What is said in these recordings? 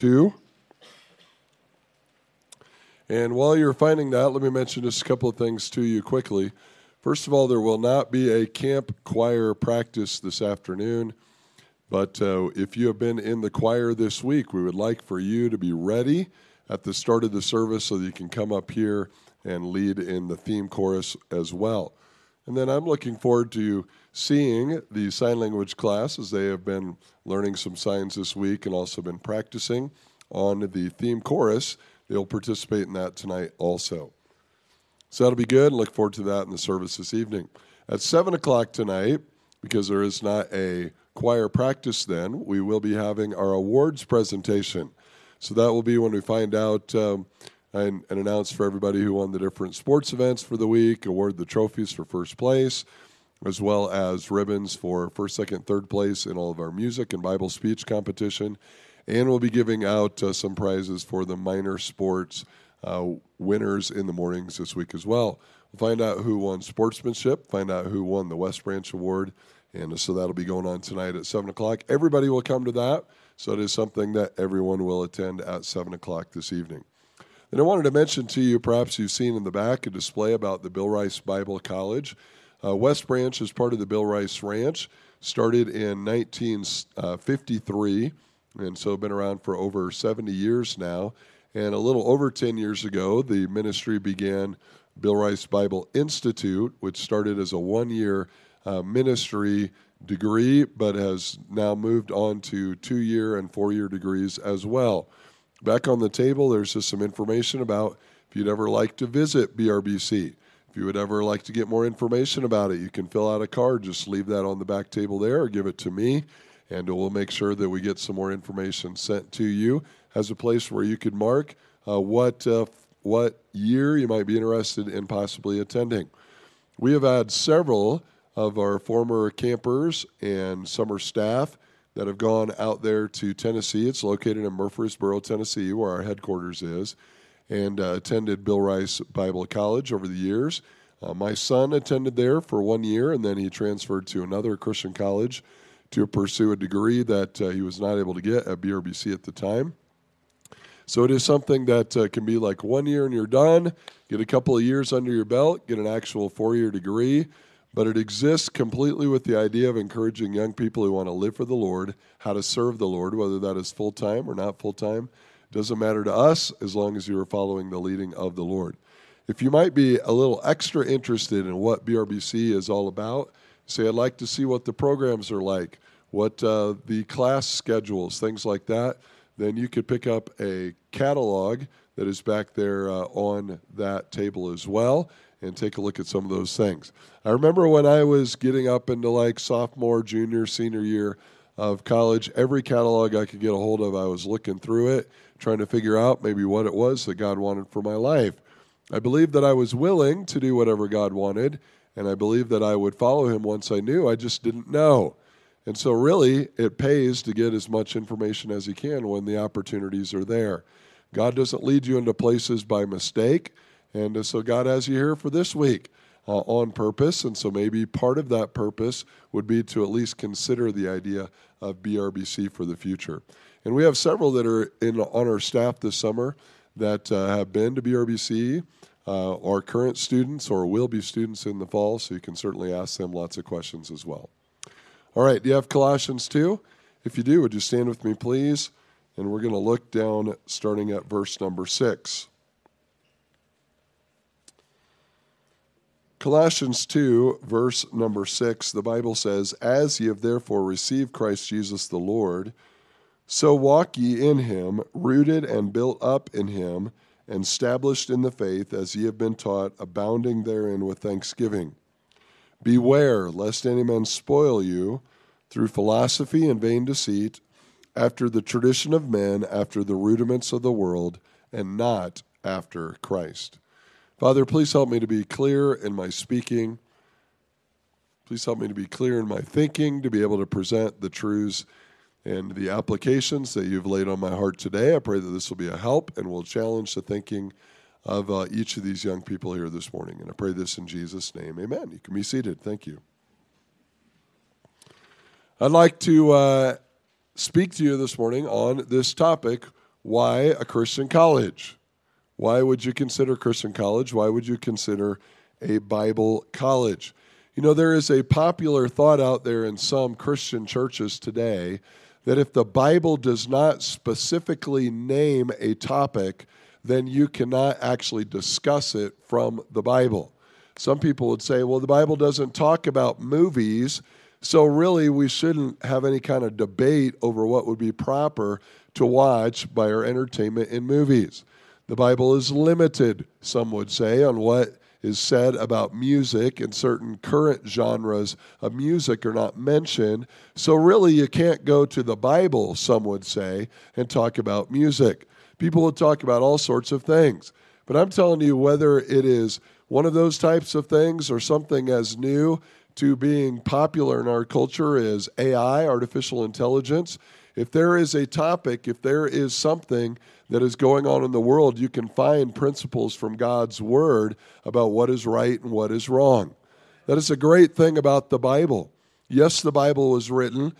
2. And while you're finding that, let me mention just a couple of things to you quickly. First of all, there will not be a camp choir practice this afternoon. But if you have been in the choir this week, we would like for you to be ready at the start of the service so that you can come up here and lead in the theme chorus as well. And then I'm looking forward to seeing the sign language class as they have been learning some signs this week and also been practicing on the theme chorus. They'll participate in that tonight also. So that'll be good, and look forward to that in the service this evening. At 7 o'clock tonight, because there is not a choir practice then, we will be having our awards presentation. So that will be when we find out and announce for everybody who won the different sports events for the week, award the trophies for first place, as well as ribbons for first, second, third place in all of our music and Bible speech competition. And we'll be giving out some prizes for the minor sports winners in the mornings this week as well. We'll find out who won sportsmanship, find out who won the West Branch Award, and so that'll be going on tonight at 7 o'clock. Everybody will come to that, so it is something that everyone will attend at 7 o'clock this evening. And I wanted to mention to you, perhaps you've seen in the back, a display about the Bill Rice Bible College. West Branch is part of the Bill Rice Ranch, started in 1953, and so been around for over 70 years now. And a little over 10 years ago, the ministry began Bill Rice Bible Institute, which started as a one-year ministry degree, but has now moved on to 2-year and 4-year degrees as well. Back on the table, there's just some information about if you'd ever like to visit BRBC. If you would ever like to get more information about it, you can fill out a card. Just leave that on the back table there or give it to me, and we'll make sure that we get some more information sent to you as a place where you could mark what year you might be interested in possibly attending. We have had several of our former campers and summer staff that have gone out there to Tennessee. It's located in Murfreesboro, Tennessee, where our headquarters is, and attended Bill Rice Bible College over the years. My son attended there for 1 year, and then he transferred to another Christian college to pursue a degree that he was not able to get at BRBC at the time. So it is something that can be like 1 year and you're done, get a couple of years under your belt, get an actual 4-year degree, but it exists completely with the idea of encouraging young people who want to live for the Lord, how to serve the Lord, whether that is full-time or not full-time. Doesn't matter to us as long as you are following the leading of the Lord. If you might be a little extra interested in what BRBC is all about, say, I'd like to see what the programs are like, what the class schedules, things like that, then you could pick up a catalog that is back there on that table as well and take a look at some of those things. I remember when I was getting up into like sophomore, junior, senior year of college, every catalog I could get a hold of, I was looking through it, trying to figure out maybe what it was that God wanted for my life. I believed that I was willing to do whatever God wanted, and I believed that I would follow him once I knew. I just didn't know. And so really, it pays to get as much information as you can when the opportunities are there. God doesn't lead you into places by mistake, and so God has you here for this week on purpose, and so maybe part of that purpose would be to at least consider the idea of BRBC for the future. And we have several that are on our staff this summer that have been to BRBC, are current students or will be students in the fall, so you can certainly ask them lots of questions as well. All right, do you have Colossians 2? If you do, would you stand with me, please? And we're going to look down starting at verse number 6. Colossians 2, verse number 6, the Bible says, As ye have therefore received Christ Jesus the Lord, so walk ye in him, rooted and built up in him, and established in the faith, as ye have been taught, abounding therein with thanksgiving. Beware, lest any man spoil you through philosophy and vain deceit, after the tradition of men, after the rudiments of the world, and not after Christ. Father, please help me to be clear in my speaking. Please help me to be clear in my thinking, to be able to present the truths and the applications that you've laid on my heart today. I pray that this will be a help and will challenge the thinking of each of these young people here this morning. And I pray this in Jesus' name. Amen. You can be seated. Thank you. I'd like to speak to you this morning on this topic, why a Christian college? Why would you consider Christian college? Why would you consider a Bible college? You know, there is a popular thought out there in some Christian churches today that if the Bible does not specifically name a topic, then you cannot actually discuss it from the Bible. Some people would say, well, the Bible doesn't talk about movies, so really we shouldn't have any kind of debate over what would be proper to watch by our entertainment in movies. The Bible is limited, some would say, on what is said about music, and certain current genres of music are not mentioned. So really you can't go to the Bible, some would say, and talk about music. People will talk about all sorts of things. But I'm telling you, whether it is one of those types of things or something as new to being popular in our culture as AI, artificial intelligence, if there is a topic, if there is something that is going on in the world, you can find principles from God's Word about what is right and what is wrong. That is a great thing about the Bible. Yes, the Bible was written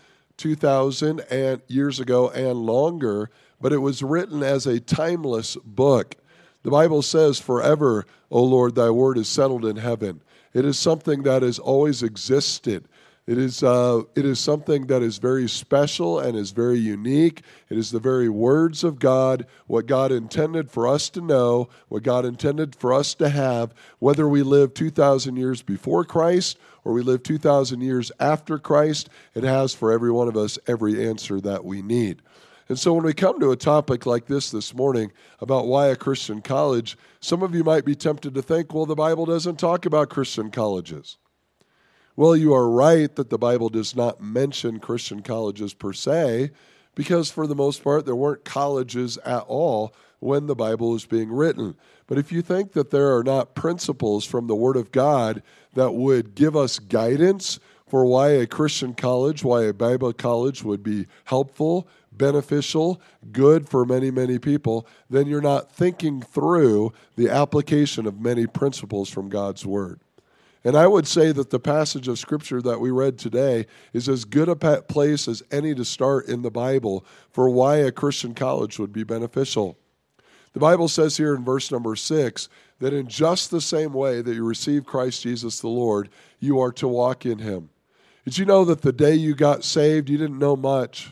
2,000 years ago and longer, but it was written as a timeless book. The Bible says, forever, O Lord, thy word is settled in heaven. It is something that has always existed. It is something that is very special and is very unique. It is the very words of God, what God intended for us to know, what God intended for us to have, whether we live 2,000 years before Christ or we live 2,000 years after Christ. It has for every one of us every answer that we need. And so when we come to a topic like this morning about why a Christian college, some of you might be tempted to think, well, the Bible doesn't talk about Christian colleges. Well, you are right that the Bible does not mention Christian colleges per se, because for the most part, there weren't colleges at all when the Bible was being written. But if you think that there are not principles from the Word of God that would give us guidance for why a Christian college, why a Bible college would be helpful, beneficial, good for many, many people, then you're not thinking through the application of many principles from God's Word. And I would say that the passage of Scripture that we read today is as good a place as any to start in the Bible for why a Christian college would be beneficial. The Bible says here in verse number 6 that in just the same way that you receive Christ Jesus the Lord, you are to walk in Him. Did you know that the day you got saved, you didn't know much?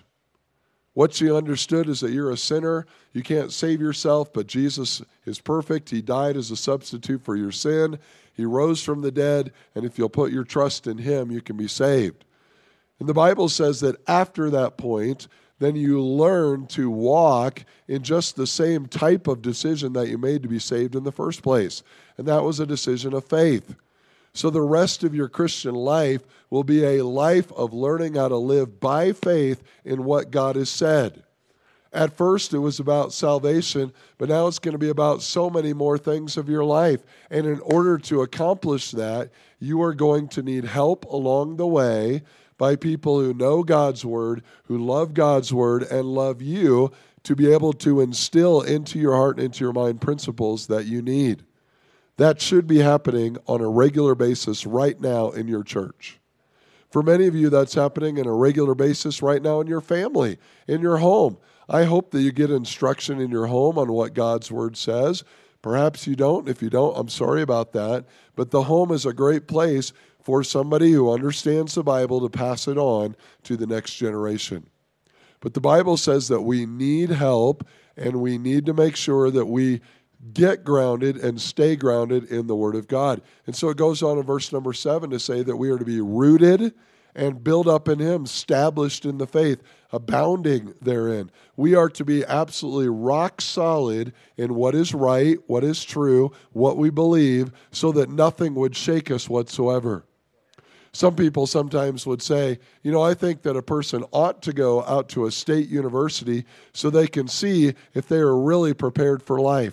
What you understood is that you're a sinner. You can't save yourself, but Jesus is perfect. He died as a substitute for your sin. He rose from the dead, and if you'll put your trust in Him, you can be saved. And the Bible says that after that point, then you learn to walk in just the same type of decision that you made to be saved in the first place. And that was a decision of faith. So the rest of your Christian life will be a life of learning how to live by faith in what God has said. At first, it was about salvation, but now it's going to be about so many more things of your life. And in order to accomplish that, you are going to need help along the way by people who know God's Word, who love God's Word, and love you to be able to instill into your heart and into your mind principles that you need. That should be happening on a regular basis right now in your church. For many of you, that's happening on a regular basis right now in your family, in your home. I hope that you get instruction in your home on what God's Word says. Perhaps you don't. If you don't, I'm sorry about that. But the home is a great place for somebody who understands the Bible to pass it on to the next generation. But the Bible says that we need help, and we need to make sure that we get grounded and stay grounded in the Word of God. And so it goes on in verse number 7 to say that we are to be rooted and built up in Him, established in the faith, abounding therein. We are to be absolutely rock solid in what is right, what is true, what we believe, so that nothing would shake us whatsoever. Some people sometimes would say, I think that a person ought to go out to a state university so they can see if they are really prepared for life.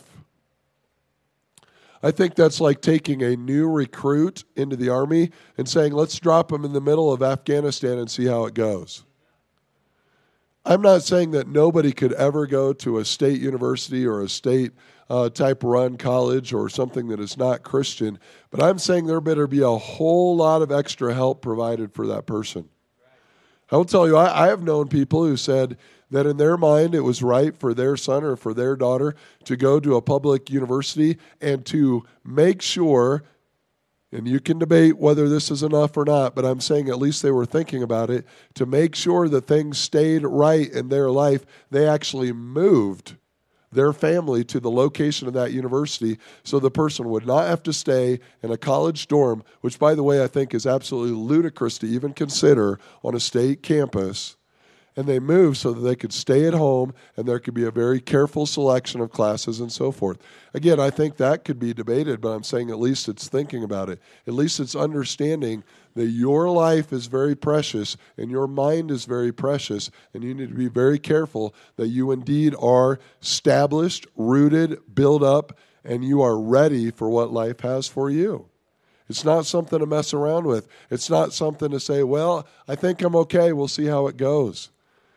I think that's like taking a new recruit into the army and saying, let's drop them in the middle of Afghanistan and see how it goes. I'm not saying that nobody could ever go to a state university or a state type run college or something that is not Christian, but I'm saying there better be a whole lot of extra help provided for that person. I will tell you, I have known people who said that in their mind it was right for their son or for their daughter to go to a public university and to make sure, and you can debate whether this is enough or not, but I'm saying at least they were thinking about it, to make sure that things stayed right in their life, they actually moved their family to the location of that university so the person would not have to stay in a college dorm, which, by the way, I think is absolutely ludicrous to even consider on a state campus. And they moved so that they could stay at home and there could be a very careful selection of classes and so forth. Again, I think that could be debated, but I'm saying at least it's thinking about it. At least it's understanding that your life is very precious and your mind is very precious, and you need to be very careful that you indeed are established, rooted, built up, and you are ready for what life has for you. It's not something to mess around with. It's not something to say, well, I think I'm okay, we'll see how it goes.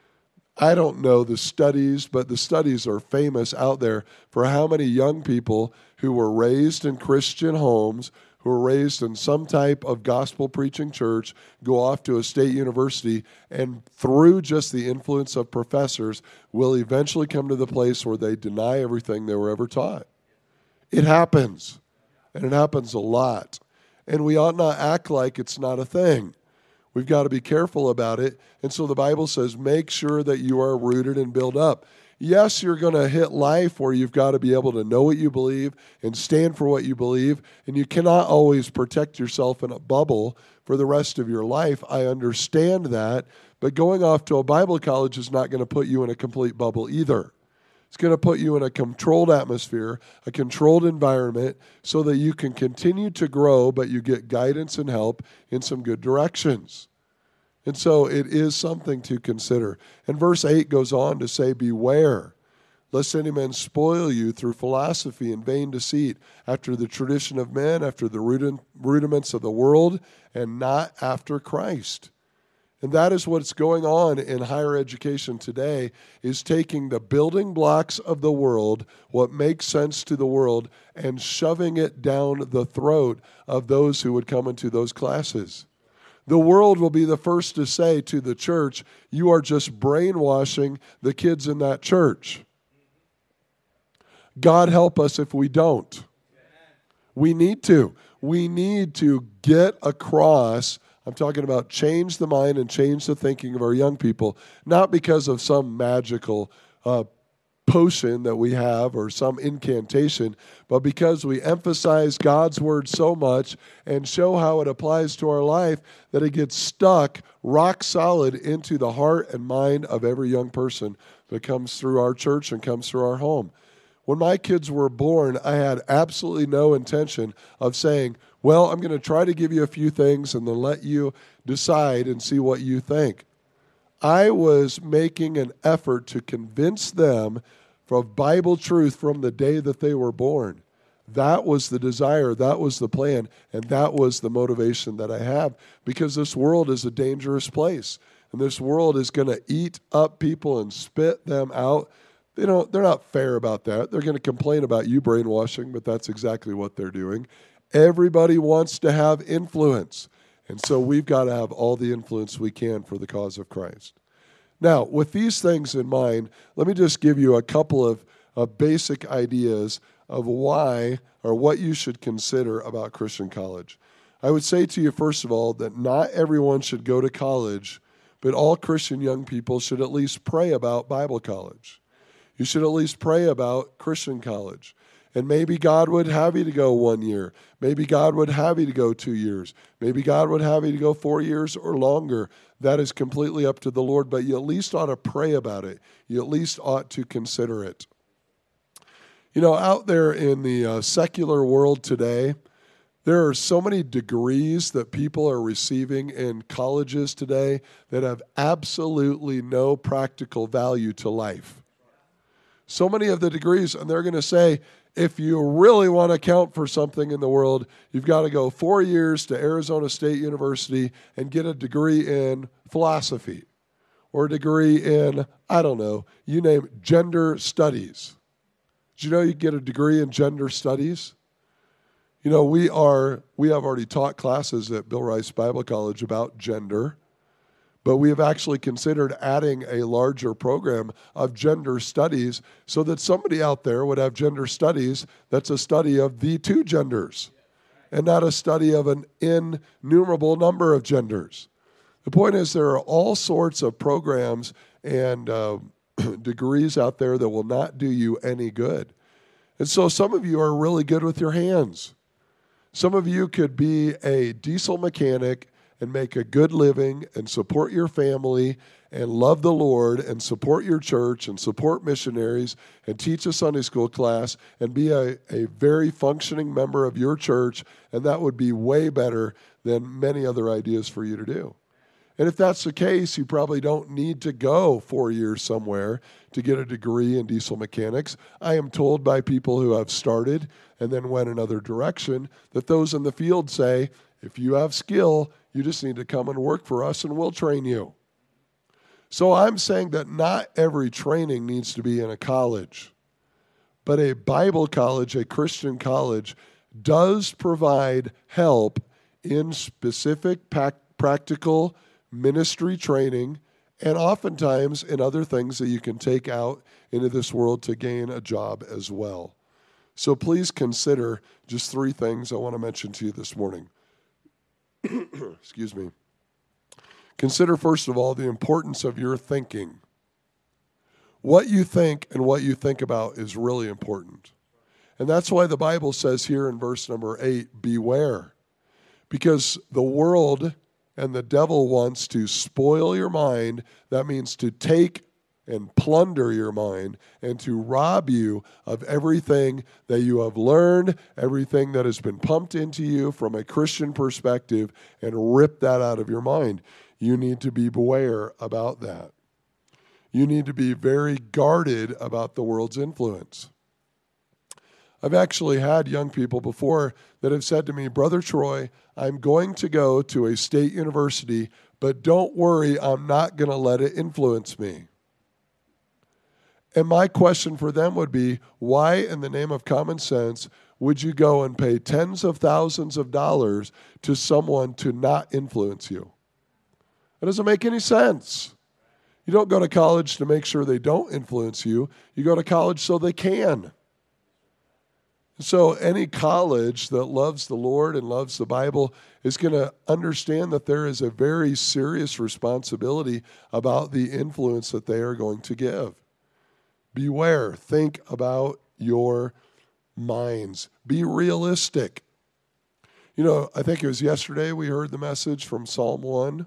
I don't know the studies, but the studies are famous out there for how many young people who were raised in Christian homes, who were raised in some type of gospel preaching church, go off to a state university, and through just the influence of professors will eventually come to the place where they deny everything they were ever taught. It happens, and it happens a lot. And we ought not act like it's not a thing. We've got to be careful about it. And so the Bible says, make sure that you are rooted and built up. Yes, you're going to hit life where you've got to be able to know what you believe and stand for what you believe. And you cannot always protect yourself in a bubble for the rest of your life. I understand that. But going off to a Bible college is not going to put you in a complete bubble either. It's going to put you in a controlled atmosphere, a controlled environment, so that you can continue to grow, but you get guidance and help in some good directions. And so it is something to consider. And verse 8 goes on to say, beware, lest any man spoil you through philosophy and vain deceit, after the tradition of men, after the rudiments of the world, and not after Christ. And that is what's going on in higher education today, is taking the building blocks of the world, what makes sense to the world, and shoving it down the throat of those who would come into those classes. The world will be the first to say to the church, you are just brainwashing the kids in that church. God help us if we don't. We need to. We need to get across. I'm talking about change the mind and change the thinking of our young people, not because of some magical potion that we have or some incantation, but because we emphasize God's word so much and show how it applies to our life that it gets stuck rock solid into the heart and mind of every young person that comes through our church and comes through our home. When my kids were born, I had absolutely no intention of saying, well, I'm going to try to give you a few things and then let you decide and see what you think. I was making an effort to convince them of Bible truth from the day that they were born. That was the desire, that was the plan, and that was the motivation that I have, because this world is a dangerous place, and this world is going to eat up people and spit them out. They're not fair about that. They're going to complain about you brainwashing, but that's exactly what they're doing. Everybody wants to have influence, and so we've got to have all the influence we can for the cause of Christ. Now, with these things in mind, let me just give you a couple of basic ideas of why or what you should consider about Christian college. I would say to you, first of all, that not everyone should go to college, but all Christian young people should at least pray about Bible college. You should at least pray about Christian college. And maybe God would have you to go 1 year. Maybe God would have you to go 2 years. Maybe God would have you to go 4 years or longer. That is completely up to the Lord, but you at least ought to pray about it. You at least ought to consider it. You know, out there in the secular world today, there are so many degrees that people are receiving in colleges today that have absolutely no practical value to life. So many of the degrees, and they're going to say, if you really want to count for something in the world, you've got to go 4 years to Arizona State University and get a degree in philosophy or a degree in, I don't know, you name it, gender studies. Did you know you get a degree in gender studies? You know, we have already taught classes at Bill Rice Bible College about gender, But we have actually considered adding a larger program of gender studies so that somebody out there would have gender studies that's a study of the two genders and not a study of an innumerable number of genders. The point is there are all sorts of programs and degrees out there that will not do you any good. And so some of you are really good with your hands. Some of you could be a diesel mechanic and make a good living and support your family and love the Lord and support your church and support missionaries and teach a Sunday school class and be a very functioning member of your church, and that would be way better than many other ideas for you to do. And if that's the case, you probably don't need to go 4 years somewhere to get a degree in diesel mechanics. I am told by people who have started and then went another direction that those in the field say, if you have skill, you just need to come and work for us and we'll train you. So I'm saying that not every training needs to be in a college, but a Bible college, a Christian college, does provide help in specific practical ministry training and oftentimes in other things that you can take out into this world to gain a job as well. So please consider just 3 things I want to mention to you this morning. Excuse me. Consider, first of all, the importance of your thinking. What you think and what you think about is really important. And that's why the Bible says here in verse number 8, beware. Because the world and the devil wants to spoil your mind. That means to take and plunder your mind and to rob you of everything that you have learned, everything that has been pumped into you from a Christian perspective, and rip that out of your mind. You need to be beware about that. You need to be very guarded about the world's influence. I've actually had young people before that have said to me, Brother Troy, I'm going to go to a state university, but don't worry, I'm not going to let it influence me. And my question for them would be, why in the name of common sense would you go and pay tens of thousands of dollars to someone to not influence you? That doesn't make any sense. You don't go to college to make sure they don't influence you. You go to college so they can. So any college that loves the Lord and loves the Bible is going to understand that there is a very serious responsibility about the influence that they are going to give. Beware. Think about your minds. Be realistic. You know, I think it was yesterday we heard the message from Psalm 1.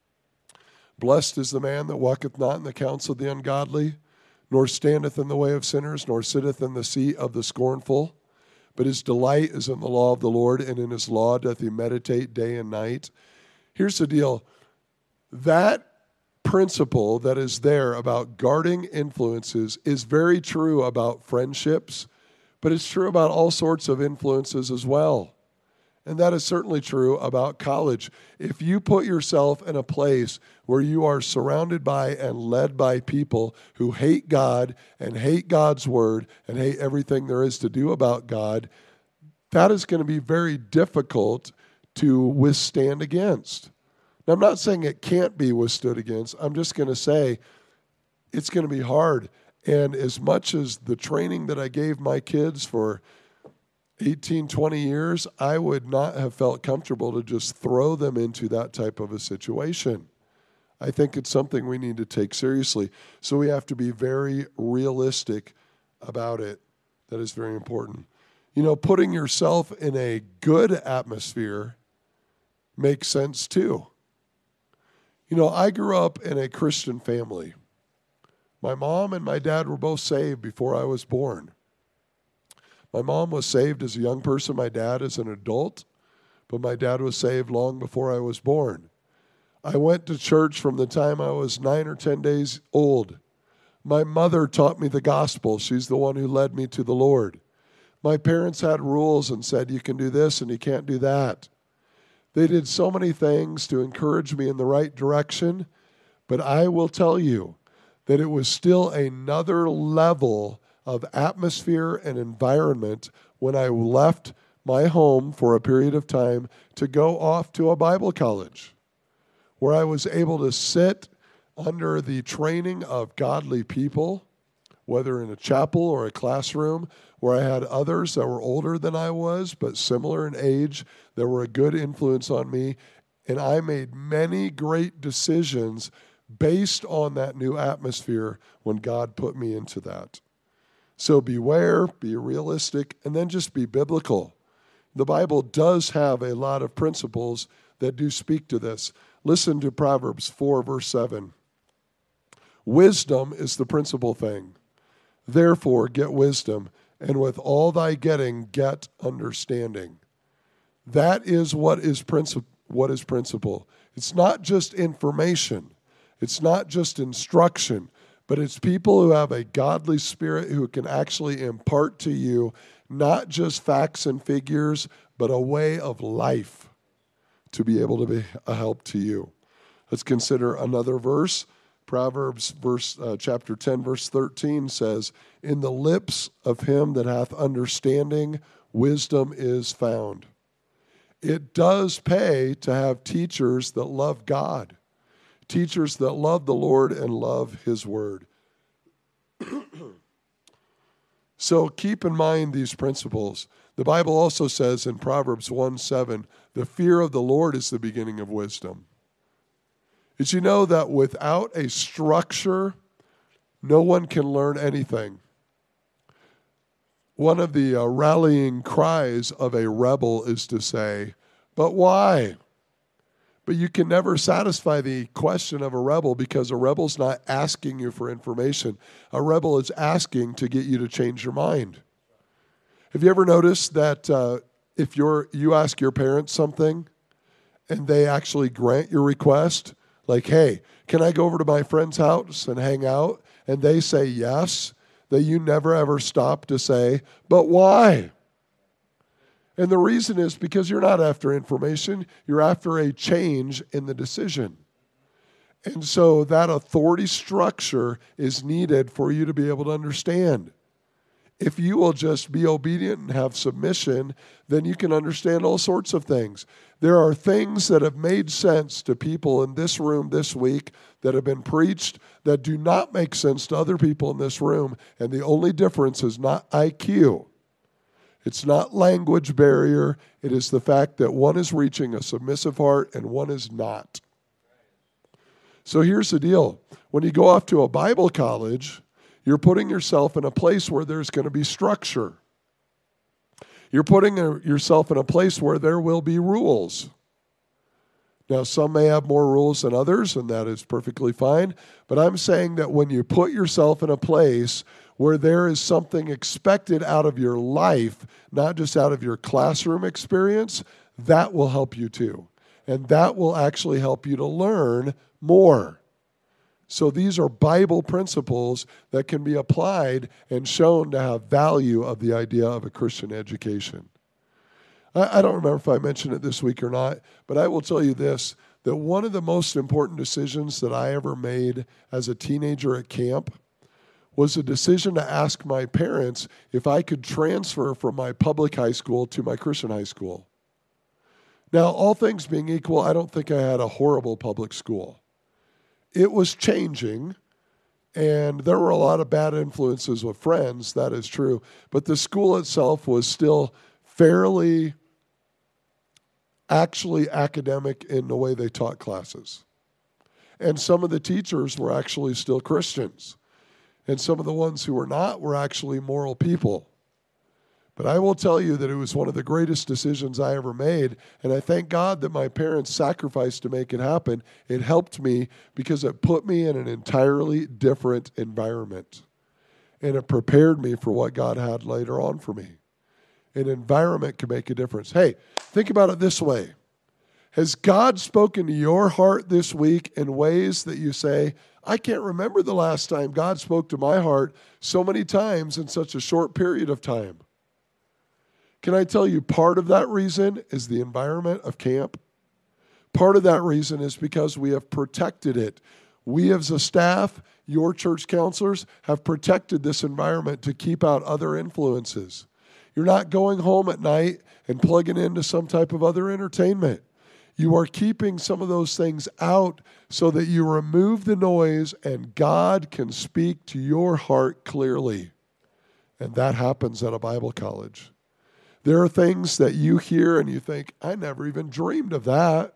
Blessed is the man that walketh not in the counsel of the ungodly, nor standeth in the way of sinners, nor sitteth in the seat of the scornful. But his delight is in the law of the Lord, and in his law doth he meditate day and night. Here's the deal. That principle that is there about guarding influences is very true about friendships, but it's true about all sorts of influences as well. And that is certainly true about college. If you put yourself in a place where you are surrounded by and led by people who hate God and hate God's word and hate everything there is to do about God, that is going to be very difficult to withstand against. Now, I'm not saying it can't be withstood against. I'm just going to say it's going to be hard. And as much as the training that I gave my kids for 18, 20 years, I would not have felt comfortable to just throw them into that type of a situation. I think it's something we need to take seriously. So we have to be very realistic about it. That is very important. You know, putting yourself in a good atmosphere makes sense too. You know, I grew up in a Christian family. My mom and my dad were both saved before I was born. My mom was saved as a young person, my dad as an adult, but my dad was saved long before I was born. I went to church from the time I was 9 or 10 days old. My mother taught me the gospel. She's the one who led me to the Lord. My parents had rules and said, you can do this and you can't do that. They did so many things to encourage me in the right direction, but I will tell you that it was still another level of atmosphere and environment when I left my home for a period of time to go off to a Bible college. where I was able to sit under the training of godly people, whether in a chapel or a classroom, where I had others that were older than I was, but similar in age, that were a good influence on me. And I made many great decisions based on that new atmosphere when God put me into that. So beware, be realistic, and then just be biblical. The Bible does have a lot of principles that do speak to this. Listen to Proverbs 4, verse 7. Wisdom is the principal thing. Therefore, get wisdom, and with all thy getting, get understanding. That is what is principle. It's not just information. It's not just instruction, but it's people who have a godly spirit who can actually impart to you not just facts and figures, but a way of life to be able to be a help to you. Let's consider another verse. Proverbs chapter 10, verse 13 says, in the lips of him that hath understanding, wisdom is found. It does pay to have teachers that love God, teachers that love the Lord and love his word. So keep in mind these principles. The Bible also says in Proverbs 1:7, the fear of the Lord is the beginning of wisdom. Did you know that without a structure, no one can learn anything? One of the rallying cries of a rebel is to say, but why? But you can never satisfy the question of a rebel because a rebel's not asking you for information. A rebel is asking to get you to change your mind. Have you ever noticed that if you ask your parents something and they actually grant your request, like, hey, can I go over to my friend's house and hang out? And they say yes, that you never ever stop to say, but why? And the reason is because you're not after information, you're after a change in the decision. And so that authority structure is needed for you to be able to understand. If you will just be obedient and have submission, then you can understand all sorts of things. There are things that have made sense to people in this room this week that have been preached that do not make sense to other people in this room. And the only difference is not IQ. It's not language barrier. It is the fact that one is reaching a submissive heart and one is not. So here's the deal. When you go off to a Bible college, you're putting yourself in a place where there's going to be structure. You're putting yourself in a place where there will be rules. Now, some may have more rules than others, and that is perfectly fine. But I'm saying that when you put yourself in a place where there is something expected out of your life, not just out of your classroom experience, that will help you too. And that will actually help you to learn more. So these are Bible principles that can be applied and shown to have value of the idea of a Christian education. I don't remember if I mentioned it this week or not, but I will tell you this, that one of the most important decisions that I ever made as a teenager at camp was a decision to ask my parents if I could transfer from my public high school to my Christian high school. Now, all things being equal, I don't think I had a horrible public school. It was changing, and there were a lot of bad influences with friends, that is true, but the school itself was still fairly actually academic in the way they taught classes. And some of the teachers were actually still Christians. And some of the ones who were not were actually moral people. But I will tell you that it was one of the greatest decisions I ever made. And I thank God that my parents sacrificed to make it happen. It helped me because it put me in an entirely different environment. And it prepared me for what God had later on for me. An environment can make a difference. Hey, think about it this way. Has God spoken to your heart this week in ways that you say, I can't remember the last time God spoke to my heart so many times in such a short period of time? Can I tell you part of that reason is the environment of camp? Part of that reason is because we have protected it. We as a staff, your church counselors, have protected this environment to keep out other influences. You're not going home at night and plugging into some type of other entertainment. You are keeping some of those things out so that you remove the noise and God can speak to your heart clearly. And that happens at a Bible college. There are things that you hear and you think, I never even dreamed of that.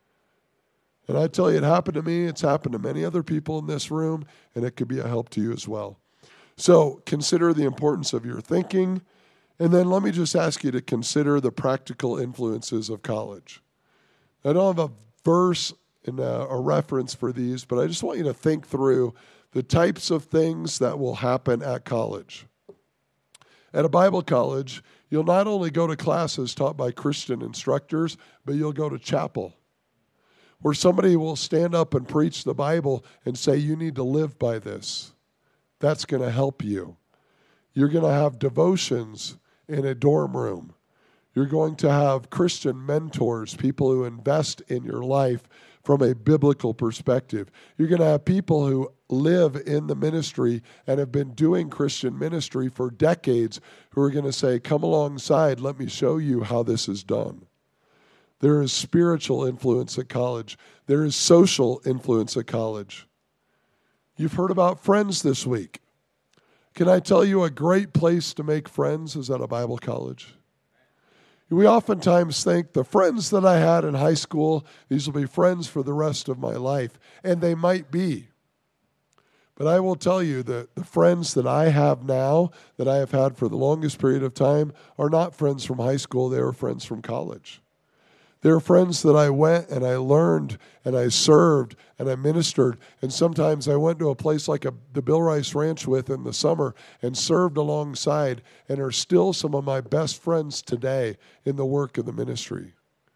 And I tell you, it happened to me. It's happened to many other people in this room, and it could be a help to you as well. So consider the importance of your thinking. And then let me just ask you to consider the practical influences of college. I don't have a verse and a reference for these, but I just want you to think through the types of things that will happen at college. At a Bible college, you'll not only go to classes taught by Christian instructors, but you'll go to chapel, where somebody will stand up and preach the Bible and say, you need to live by this. That's going to help you. You're going to have devotions in a dorm room. You're going to have Christian mentors, people who invest in your life from a biblical perspective. You're going to have people who live in the ministry and have been doing Christian ministry for decades who are going to say, come alongside, let me show you how this is done. There is spiritual influence at college. There is social influence at college. You've heard about friends this week. Can I tell you a great place to make friends is at a Bible college? We oftentimes think the friends that I had in high school, these will be friends for the rest of my life, and they might be. But I will tell you that the friends that I have now, that I have had for the longest period of time, are not friends from high school, they are friends from college. There are friends that I went and I learned and I served and I ministered. And sometimes I went to a place like the Bill Rice Ranch with in the summer and served alongside and are still some of my best friends today in the work of the ministry.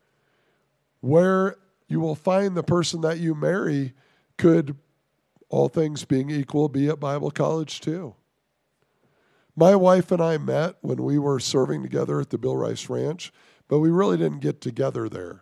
Where you will find the person that you marry could, all things being equal, be at Bible college too. My wife and I met when we were serving together at the Bill Rice Ranch, but we really didn't get together there.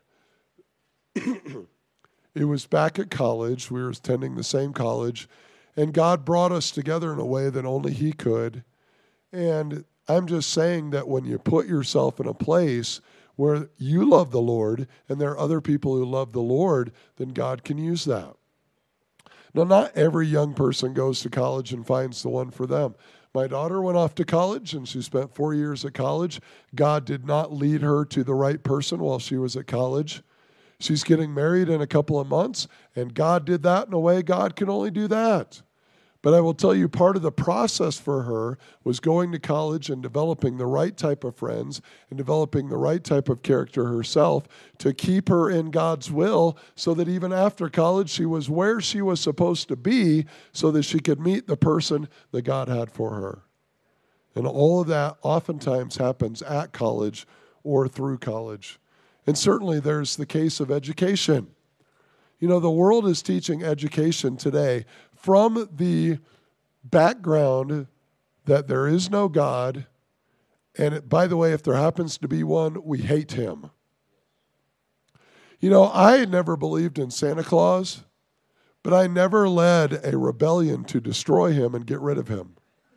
It was back at college. We were attending the same college, and God brought us together in a way that only He could. And I'm just saying that when you put yourself in a place where you love the Lord and there are other people who love the Lord, then God can use that. Now, not every young person goes to college and finds the one for them. My daughter went off to college, and she spent 4 years at college. God did not lead her to the right person while she was at college. She's getting married in a couple of months, and God did that in a way God can only do that. But I will tell you, part of the process for her was going to college and developing the right type of friends and developing the right type of character herself to keep her in God's will so that even after college, she was where she was supposed to be so that she could meet the person that God had for her. And all of that oftentimes happens at college or through college. And certainly there's the case of education. You know, the world is teaching education today from the background that there is no God, and by the way, if there happens to be one, we hate him. You know, I had never believed in Santa Claus, but I never led a rebellion to destroy him and get rid of him.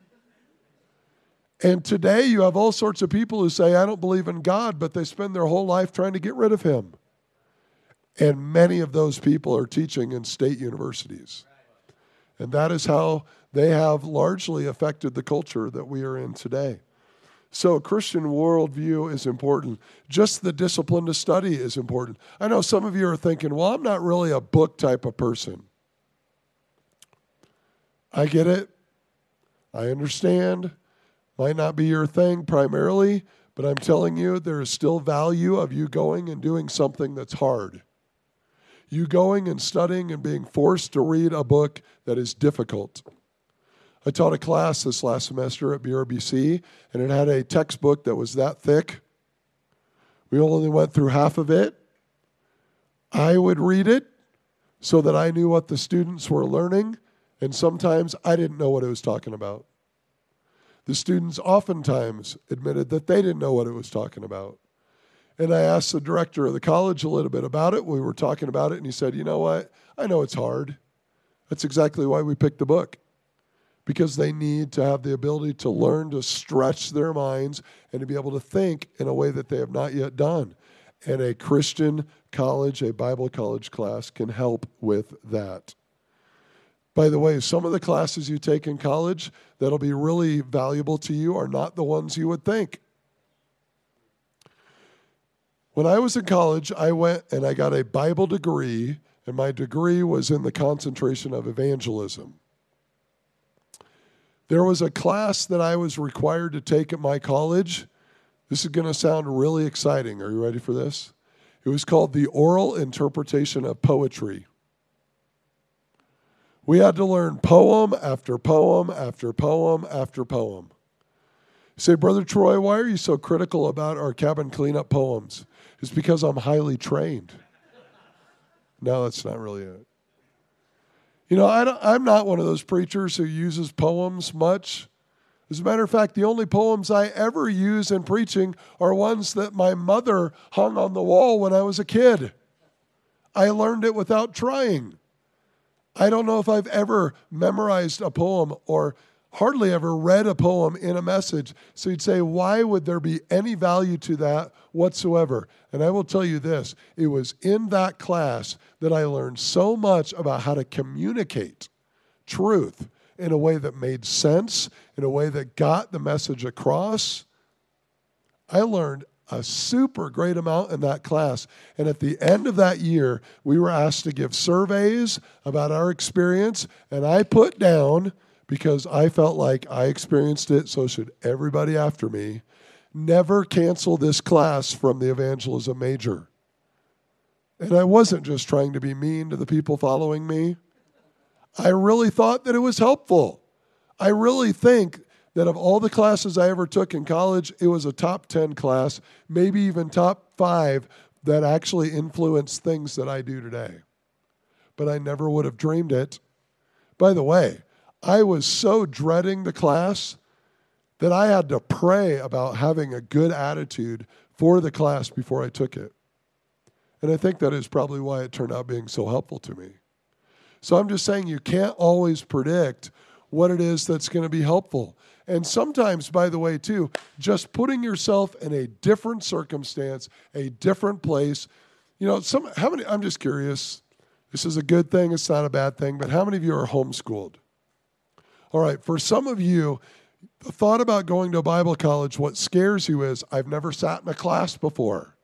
And today you have all sorts of people who say, I don't believe in God, but they spend their whole life trying to get rid of him. And many of those people are teaching in state universities. And that is how they have largely affected the culture that we are in today. So a Christian worldview is important. Just the discipline to study is important. I know some of you are thinking, well, I'm not really a book type of person. I get it. I understand. Might not be your thing primarily, but I'm telling you, there is still value of you going and doing something that's hard. You going and studying and being forced to read a book that is difficult. I taught a class this last semester at BRBC, and it had a textbook that was that thick. We only went through half of it. I would read it so that I knew what the students were learning, and sometimes I didn't know what it was talking about. The students oftentimes admitted that they didn't know what it was talking about. And I asked the director of the college a little bit about it. We were talking about it, and he said, you know what? I know it's hard. That's exactly why we picked the book, because they need to have the ability to learn to stretch their minds and to be able to think in a way that they have not yet done. And a Christian college, a Bible college class can help with that. By the way, some of the classes you take in college that'll be really valuable to you are not the ones you would think. When I was in college, I went and I got a Bible degree, and my degree was in the concentration of evangelism. There was a class that I was required to take at my college. This is going to sound really exciting. Are you ready for this? It was called the Oral Interpretation of Poetry. We had to learn poem after poem after poem after poem. You say, Brother Troy, why are you so critical about our cabin cleanup poems? It's because I'm highly trained. No, that's not really it. You know, I'm not one of those preachers who uses poems much. As a matter of fact, the only poems I ever use in preaching are ones that my mother hung on the wall when I was a kid. I learned it without trying. I don't know if I've ever memorized a poem or hardly ever read a poem in a message. So you'd say, why would there be any value to that whatsoever? And I will tell you this, it was in that class that I learned so much about how to communicate truth in a way that made sense, in a way that got the message across. I learned a super great amount in that class. And at the end of that year, we were asked to give surveys about our experience. And I put down, because I felt like I experienced it, so should everybody after me, never cancel this class from the evangelism major. And I wasn't just trying to be mean to the people following me. I really thought that it was helpful. I really think that of all the classes I ever took in college, it was a top 10 class, maybe even top 5 that actually influenced things that I do today. But I never would have dreamed it. By the way, I was so dreading the class that I had to pray about having a good attitude for the class before I took it. And I think that is probably why it turned out being so helpful to me. So I'm just saying you can't always predict what it is that's going to be helpful. And sometimes, by the way, too, just putting yourself in a different circumstance, a different place. You know, I'm just curious. This is a good thing. It's not a bad thing. But how many of you are homeschooled? All right. For some of you, the thought about going to Bible college, what scares you is, I've never sat in a class before.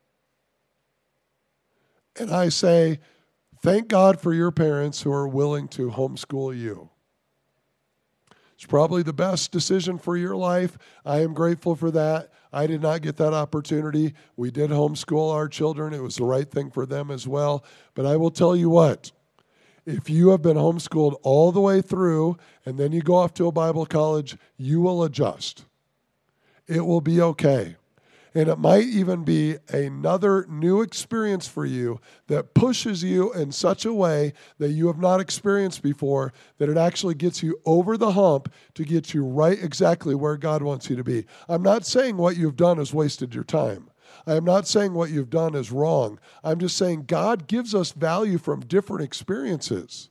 And I say, thank God for your parents who are willing to homeschool you. It's probably the best decision for your life. I am grateful for that. I did not get that opportunity. We did homeschool our children. It was the right thing for them as well. But I will tell you what, if you have been homeschooled all the way through and then you go off to a Bible college, you will adjust. It will be okay. And it might even be another new experience for you that pushes you in such a way that you have not experienced before, that it actually gets you over the hump to get you right exactly where God wants you to be. I'm not saying what you've done has wasted your time. I am not saying what you've done is wrong. I'm just saying God gives us value from different experiences.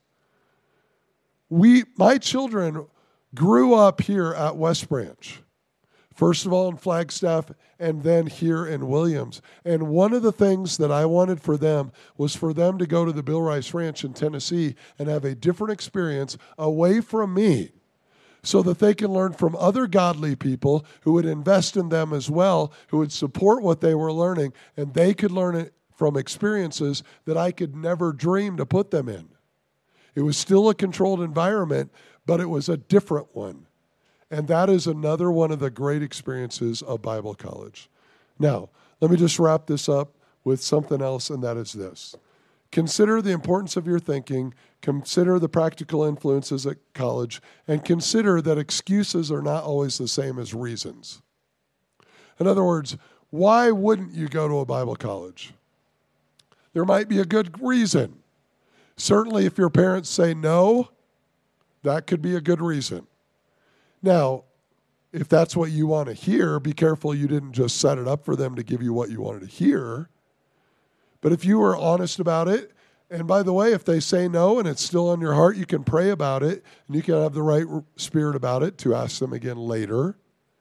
My children grew up here at West Branch. First of all in Flagstaff, and then here in Williams. And one of the things that I wanted for them was for them to go to the Bill Rice Ranch in Tennessee and have a different experience away from me, so that they can learn from other godly people who would invest in them as well, who would support what they were learning, and they could learn it from experiences that I could never dream to put them in. It was still a controlled environment, but it was a different one. And that is another one of the great experiences of Bible college. Now, let me just wrap this up with something else, and that is this. Consider the importance of your thinking, consider the practical influences at college, and consider that excuses are not always the same as reasons. In other words, why wouldn't you go to a Bible college? There might be a good reason. Certainly, if your parents say no, that could be a good reason. Now, if that's what you want to hear, be careful you didn't just set it up for them to give you what you wanted to hear. But if you were honest about it, and by the way, if they say no and it's still on your heart, you can pray about it, and you can have the right spirit about it to ask them again later.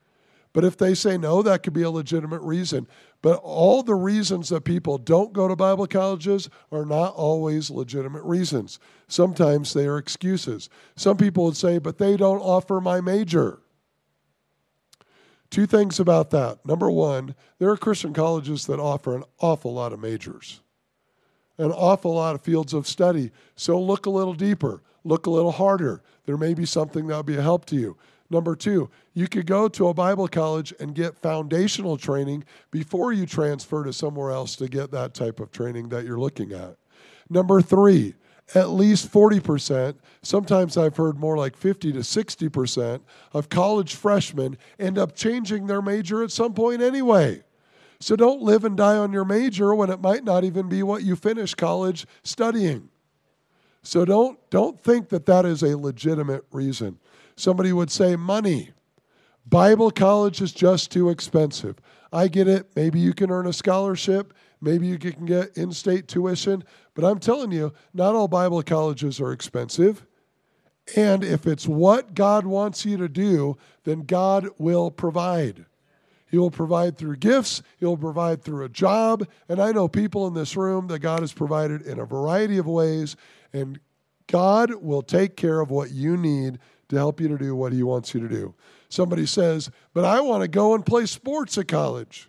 But if they say no, that could be a legitimate reason. But all the reasons that people don't go to Bible colleges are not always legitimate reasons. Sometimes they are excuses. Some people would say, but they don't offer my major. Two things about that. Number one, there are Christian colleges that offer an awful lot of majors, an awful lot of fields of study. So look a little deeper, look a little harder. There may be something that will be a help to you. Number two, you could go to a Bible college and get foundational training before you transfer to somewhere else to get that type of training that you're looking at. Number three, at least 40%, sometimes I've heard more like 50 to 60% of college freshmen end up changing their major at some point anyway. So don't live and die on your major when it might not even be what you finish college studying. So don't think that that is a legitimate reason. Somebody would say money. Bible college is just too expensive. I get it. Maybe you can earn a scholarship. Maybe you can get in-state tuition. But I'm telling you, not all Bible colleges are expensive. And if it's what God wants you to do, then God will provide. He will provide through gifts. He'll provide through a job. And I know people in this room that God has provided in a variety of ways. And God will take care of what you need to help you to do what He wants you to do. Somebody says, but I want to go and play sports at college.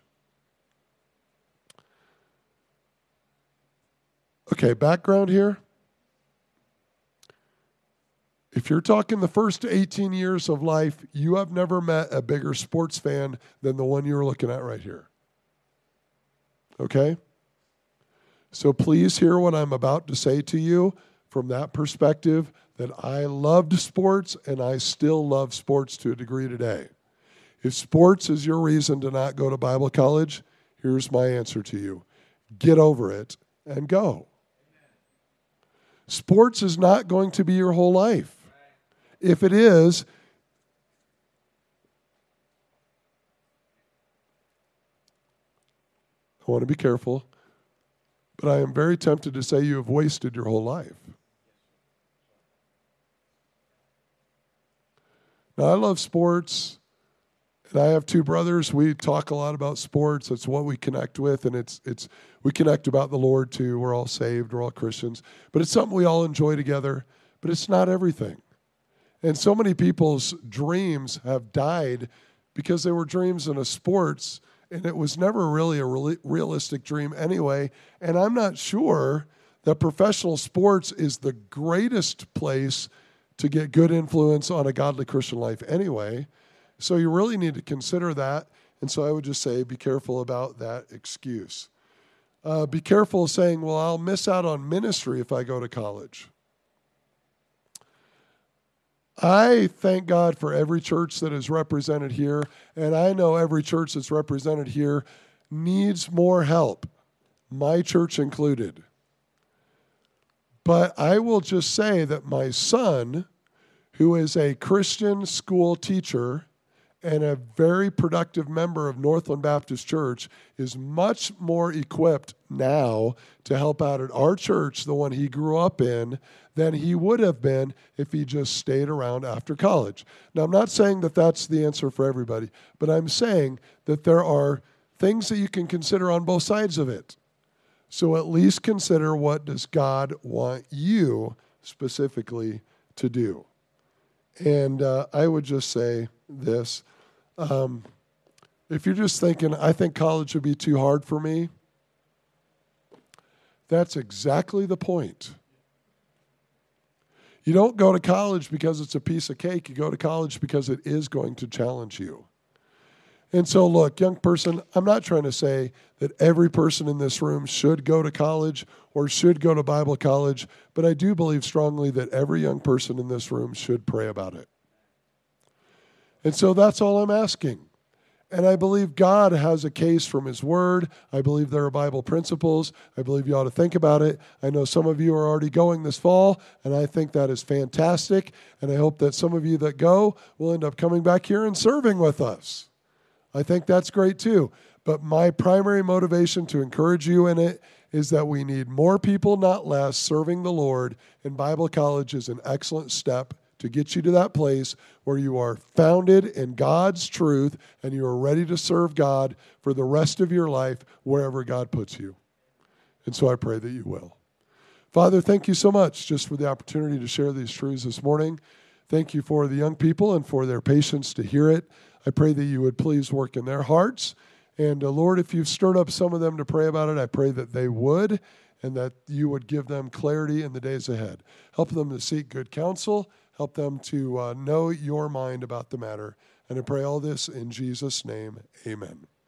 Okay, background here. If you're talking the first 18 years of life, you have never met a bigger sports fan than the one you're looking at right here. Okay? So please hear what I'm about to say to you from that perspective, that I loved sports and I still love sports to a degree today. If sports is your reason to not go to Bible college, here's my answer to you. Get over it and go. Sports is not going to be your whole life. If it is, I want to be careful, but I am very tempted to say you have wasted your whole life. Now, I love sports, and I have two brothers. We talk a lot about sports. It's what we connect with, and it's we connect about the Lord too. We're all saved. We're all Christians. But it's something we all enjoy together, but it's not everything. And so many people's dreams have died because they were dreams in a sports, and it was never really a realistic dream anyway. And I'm not sure that professional sports is the greatest place to get good influence on a godly Christian life anyway. So you really need to consider that. And so I would just say be careful about that excuse. Be careful of saying, well, I'll miss out on ministry if I go to college. I thank God for every church that is represented here, and I know every church that's represented here needs more help, my church included. But I will just say that my son, who is a Christian school teacher and a very productive member of Northland Baptist Church, is much more equipped now to help out at our church, the one he grew up in, than he would have been if he just stayed around after college. Now, I'm not saying that that's the answer for everybody, but I'm saying that there are things that you can consider on both sides of it. So at least consider, what does God want you specifically to do? And I would just say this. If you're just thinking, I think college would be too hard for me, that's exactly the point. You don't go to college because it's a piece of cake. You go to college because it is going to challenge you. And so, look, young person, I'm not trying to say that every person in this room should go to college or should go to Bible college, but I do believe strongly that every young person in this room should pray about it. And so that's all I'm asking. And I believe God has a case from His Word. I believe there are Bible principles. I believe you ought to think about it. I know some of you are already going this fall, and I think that is fantastic. And I hope that some of you that go will end up coming back here and serving with us. I think that's great too. But my primary motivation to encourage you in it is that we need more people, not less, serving the Lord, and Bible college is an excellent step to get you to that place where you are founded in God's truth and you are ready to serve God for the rest of your life wherever God puts you. And so I pray that you will. Father, thank you so much just for the opportunity to share these truths this morning. Thank you for the young people and for their patience to hear it. I pray that you would please work in their hearts. And Lord, if you've stirred up some of them to pray about it, I pray that they would and that you would give them clarity in the days ahead. Help them to seek good counsel. Help them to know your mind about the matter. And I pray all this in Jesus' name. Amen.